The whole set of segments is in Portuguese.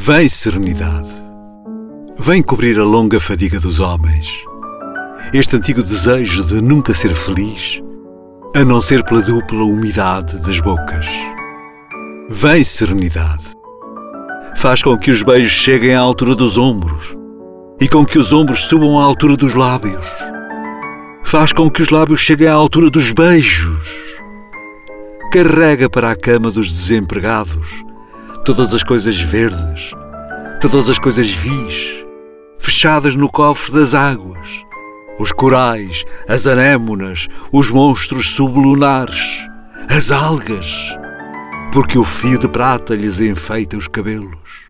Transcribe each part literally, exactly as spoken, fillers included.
Vem, serenidade, vem cobrir a longa fadiga dos homens, este antigo desejo de nunca ser feliz, a não ser pela dupla umidade das bocas. Vem, serenidade, faz com que os beijos cheguem à altura dos ombros e com que os ombros subam à altura dos lábios. Faz com que os lábios cheguem à altura dos beijos. Carrega para a cama dos desempregados todas as coisas verdes, todas as coisas vis, fechadas no cofre das águas, os corais, as anémonas, os monstros sublunares, as algas, porque o fio de prata lhes enfeita os cabelos.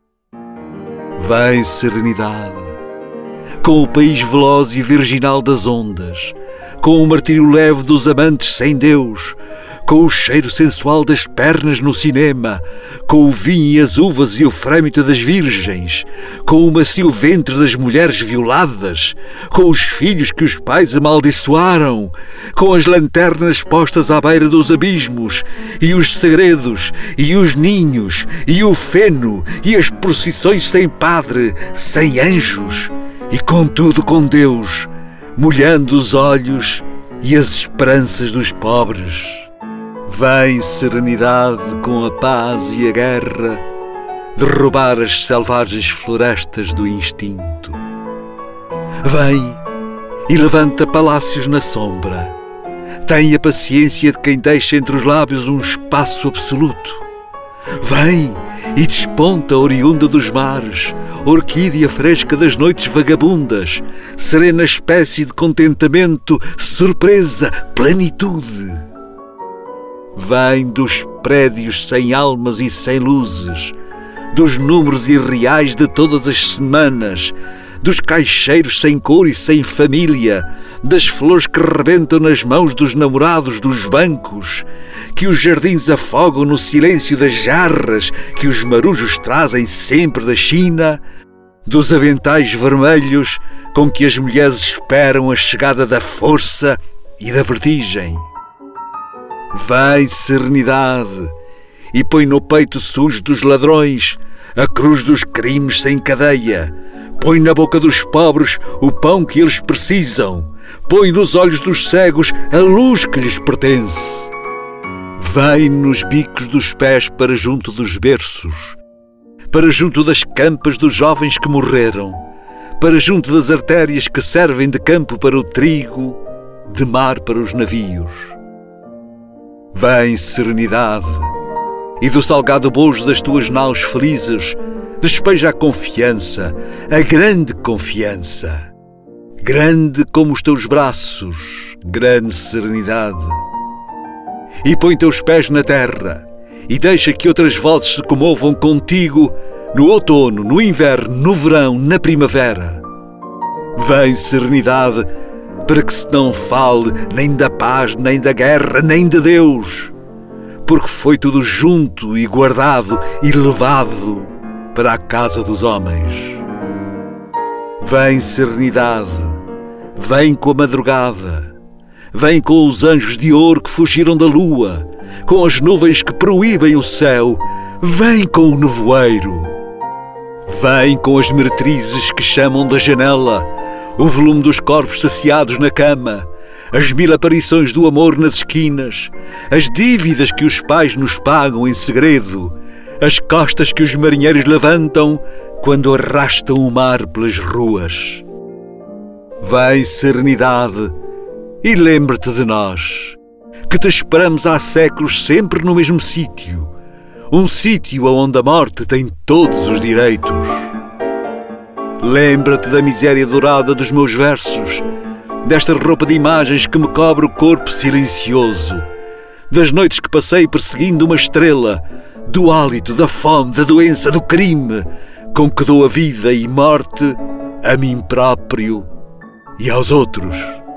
Vem, serenidade, com o país veloz e virginal das ondas, com o martírio leve dos amantes sem Deus, com o cheiro sensual das pernas no cinema, com o vinho e as uvas e o frêmito das virgens, com o macio ventre das mulheres violadas, com os filhos que os pais amaldiçoaram, com as lanternas postas à beira dos abismos, e os segredos, e os ninhos, e o feno, e as procissões sem padre, sem anjos, e contudo com Deus, molhando os olhos e as esperanças dos pobres. Vem, serenidade, com a paz e a guerra, derrubar as selvagens florestas do instinto. Vem e levanta palácios na sombra. Tem a paciência de quem deixa entre os lábios um espaço absoluto. Vem e desponta oriunda dos mares, orquídea fresca das noites vagabundas, serena espécie de contentamento, surpresa, plenitude. Vem dos prédios sem almas e sem luzes, dos números irreais de todas as semanas, dos caixeiros sem cor e sem família, das flores que rebentam nas mãos dos namorados dos bancos, que os jardins afogam no silêncio das jarras que os marujos trazem sempre da China, dos aventais vermelhos com que as mulheres esperam a chegada da força e da vertigem. Vem, serenidade, e põe no peito sujo dos ladrões a cruz dos crimes sem cadeia. Põe na boca dos pobres o pão que eles precisam. Põe nos olhos dos cegos a luz que lhes pertence. Vem nos bicos dos pés para junto dos berços, para junto das campas dos jovens que morreram, para junto das artérias que servem de campo para o trigo, de mar para os navios. Vem, serenidade, e do salgado bojo das tuas naus felizes despeja a confiança, a grande confiança, grande como os teus braços, grande serenidade. E põe teus pés na terra e deixa que outras vozes se comovam contigo no outono, no inverno, no verão, na primavera. Vem, serenidade, para que se não fale nem da paz, nem da guerra, nem de Deus, porque foi tudo junto e guardado e levado para a casa dos homens. Vem, serenidade, vem com a madrugada, vem com os anjos de ouro que fugiram da lua, com as nuvens que proíbem o céu, vem com o nevoeiro. Vem com as meretrizes que chamam da janela, o volume dos corpos saciados na cama, as mil aparições do amor nas esquinas, as dívidas que os pais nos pagam em segredo, as costas que os marinheiros levantam quando arrastam o mar pelas ruas. Vem, serenidade, e lembra-te de nós, que te esperamos há séculos sempre no mesmo sítio, um sítio onde a morte tem todos os direitos. Lembra-te da miséria dourada dos meus versos, desta roupa de imagens que me cobre o corpo silencioso, das noites que passei perseguindo uma estrela, do hálito, da fome, da doença, do crime, com que dou a vida e morte a mim próprio e aos outros.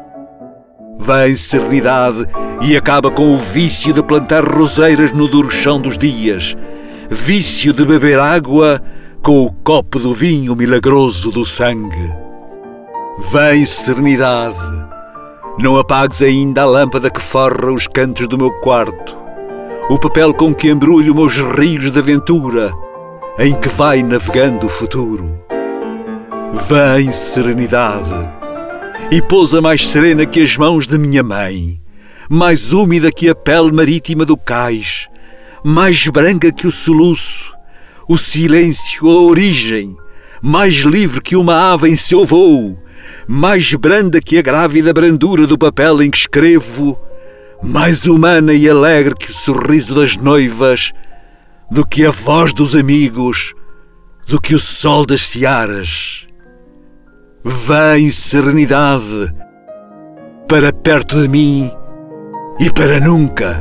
Vem, serenidade, e acaba com o vício de plantar roseiras no duro chão dos dias, vício de beber água com o copo do vinho milagroso do sangue. Vem, serenidade, não apagues ainda a lâmpada que forra os cantos do meu quarto, o papel com que embrulho meus rios de aventura, em que vai navegando o futuro. Vem, serenidade, e pousa mais serena que as mãos de minha mãe, mais úmida que a pele marítima do cais, mais branca que o soluço, o silêncio, a origem, mais livre que uma ave em seu voo, mais branda que a grávida brandura do papel em que escrevo, mais humana e alegre que o sorriso das noivas, do que a voz dos amigos, do que o sol das searas. Vem, serenidade, para perto de mim e para nunca.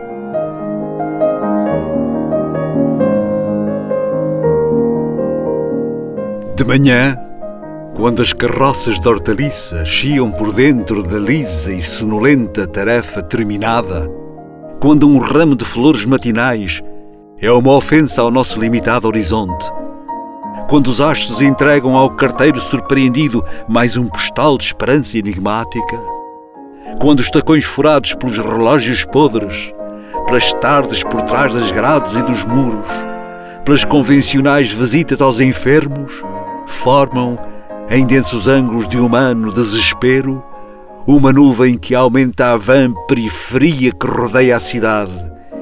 De manhã, quando as carroças de hortaliça chiam por dentro da lisa e sonolenta tarefa terminada, quando um ramo de flores matinais é uma ofensa ao nosso limitado horizonte, quando os astros entregam ao carteiro surpreendido mais um postal de esperança enigmática, quando os tacões furados pelos relógios podres, pelas tardes por trás das grades e dos muros, pelas convencionais visitas aos enfermos, formam, em densos ângulos de humano desespero, uma nuvem que aumenta a vã periferia que rodeia a cidade.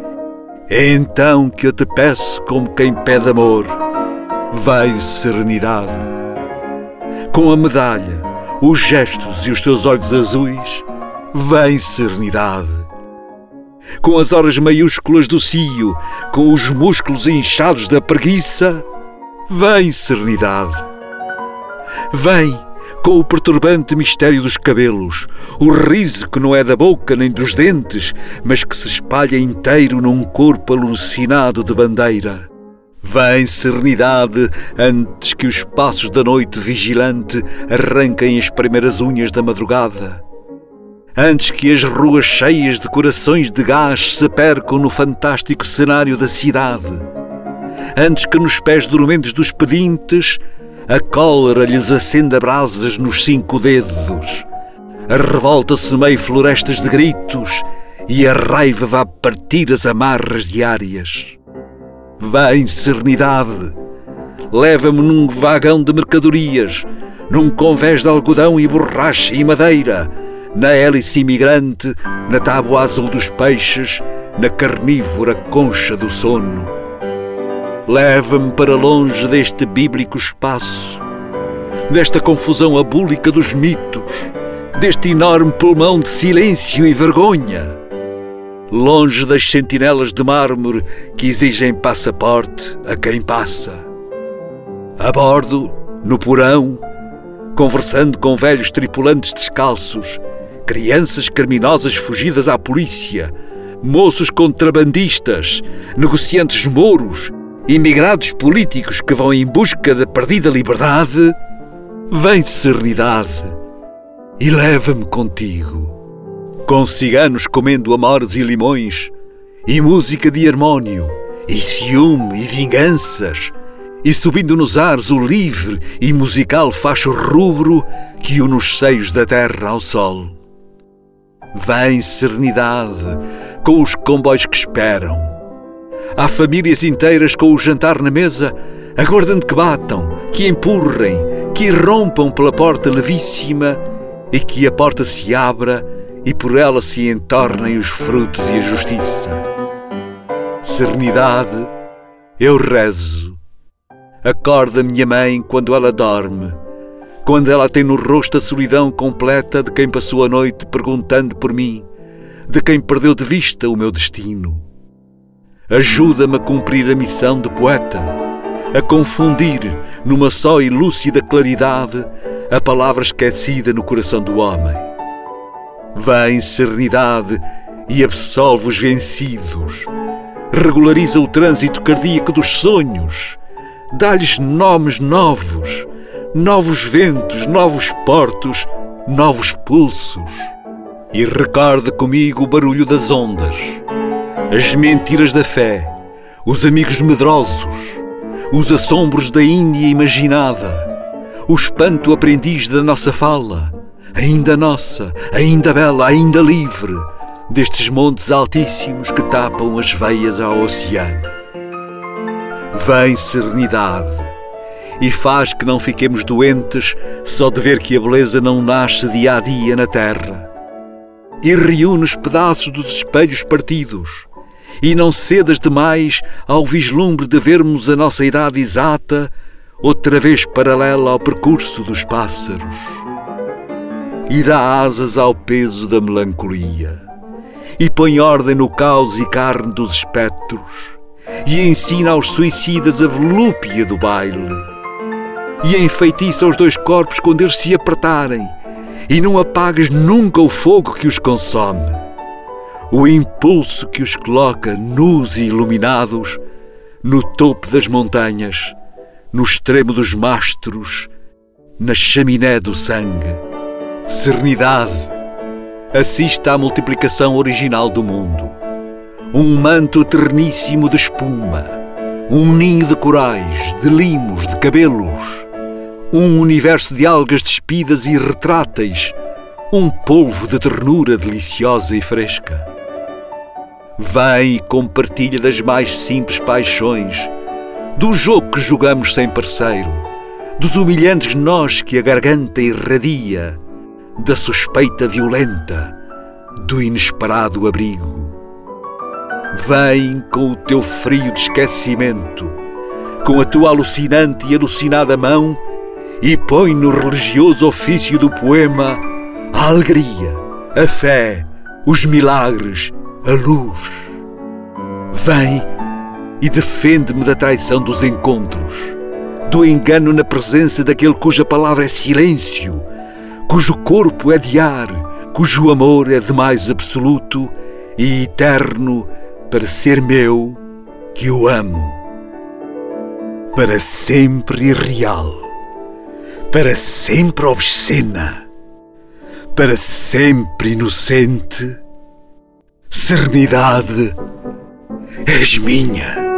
É então que eu te peço como quem pede amor. Vai, serenidade. Com a medalha, os gestos e os teus olhos azuis, vem, serenidade. Com as horas maiúsculas do cio, com os músculos inchados da preguiça, vem, serenidade. Vem, com o perturbante mistério dos cabelos, o riso que não é da boca nem dos dentes, mas que se espalha inteiro num corpo alucinado de bandeira. Vem, serenidade, antes que os passos da noite vigilante arranquem as primeiras unhas da madrugada. Antes que as ruas cheias de corações de gás se percam no fantástico cenário da cidade. Antes que nos pés dormentes dos pedintes a cólera lhes acenda brasas nos cinco dedos. A revolta semeia florestas de gritos e a raiva vá partir as amarras diárias. Vem, serenidade, leva-me num vagão de mercadorias, num convés de algodão e borracha e madeira, na hélice imigrante, na tábua azul dos peixes, na carnívora concha do sono. Leva-me para longe deste bíblico espaço, desta confusão abúlica dos mitos, deste enorme pulmão de silêncio e vergonha, longe das sentinelas de mármore que exigem passaporte a quem passa. A bordo, no porão, conversando com velhos tripulantes descalços, crianças criminosas fugidas à polícia, moços contrabandistas, negociantes mouros, imigrados políticos que vão em busca da perdida liberdade, vem, serenidade, e leva-me contigo. Com ciganos comendo amores e limões, e música de harmónio, e ciúme e vinganças, e subindo nos ares o livre e musical facho rubro que une os seios da terra ao sol. Vem, serenidade, com os comboios que esperam. Há famílias inteiras com o jantar na mesa, aguardando que batam, que empurrem, que irrompam pela porta levíssima e que a porta se abra e por ela se entornem os frutos e a justiça. Serenidade, eu rezo. Acorda minha mãe quando ela dorme, quando ela tem no rosto a solidão completa de quem passou a noite perguntando por mim, de quem perdeu de vista o meu destino. Ajuda-me a cumprir a missão de poeta, a confundir numa só e lúcida claridade a palavra esquecida no coração do homem. Vem, serenidade, e absolve os vencidos. Regulariza o trânsito cardíaco dos sonhos. Dá-lhes nomes novos, novos ventos, novos portos, novos pulsos. E recorda comigo o barulho das ondas, as mentiras da fé, os amigos medrosos, os assombros da Índia imaginada, o espanto aprendiz da nossa fala, ainda nossa, ainda bela, ainda livre, destes montes altíssimos que tapam as veias ao oceano. Vem serenidade e faz que não fiquemos doentes só de ver que a beleza não nasce dia a dia na terra. E reúne os pedaços dos espelhos partidos, e não cedas demais ao vislumbre de vermos a nossa idade exata outra vez paralela ao percurso dos pássaros. E dá asas ao peso da melancolia, e põe ordem no caos e carne dos espectros, e ensina aos suicidas a volúpia do baile, e enfeitiça os dois corpos quando eles se apertarem, e não apagas nunca o fogo que os consome, o impulso que os coloca nus e iluminados no topo das montanhas, no extremo dos mastros, na chaminé do sangue. Serenidade, assiste à multiplicação original do mundo. Um manto eterníssimo de espuma, um ninho de corais, de limos, de cabelos, um universo de algas despidas e retráteis, um polvo de ternura deliciosa e fresca. Vem e compartilha das mais simples paixões, do jogo que jogamos sem parceiro, dos humilhantes nós que a garganta irradia, da suspeita violenta, do inesperado abrigo. Vem com o teu frio de esquecimento, com a tua alucinante e alucinada mão, e põe no religioso ofício do poema a alegria, a fé, os milagres, a luz. Vem e defende-me da traição dos encontros, do engano na presença daquele cuja palavra é silêncio, cujo corpo é de ar, cujo amor é de mais absoluto e eterno para ser meu, que o amo. Para sempre irreal, para sempre obscena, para sempre inocente, serenidade, és minha.